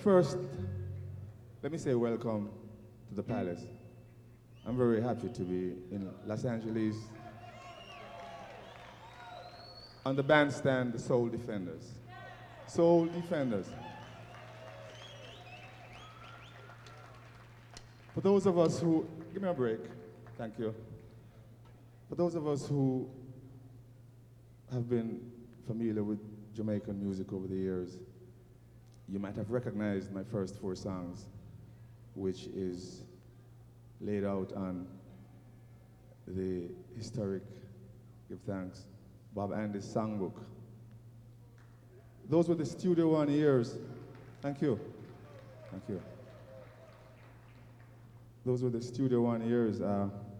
First, let me say welcome to the Palace. I'm very happy to be in Los Angeles on the bandstand, the Soul Defenders. Soul Defenders. For those of us who, give me a break, thank you. For those of us who have been familiar with Jamaican music over the years, you might have recognized my first four songs, which is laid out on the historic, give thanks, Bob Andy's songbook. Those were the Studio One years. Thank you. Thank you. Those were the Studio One years.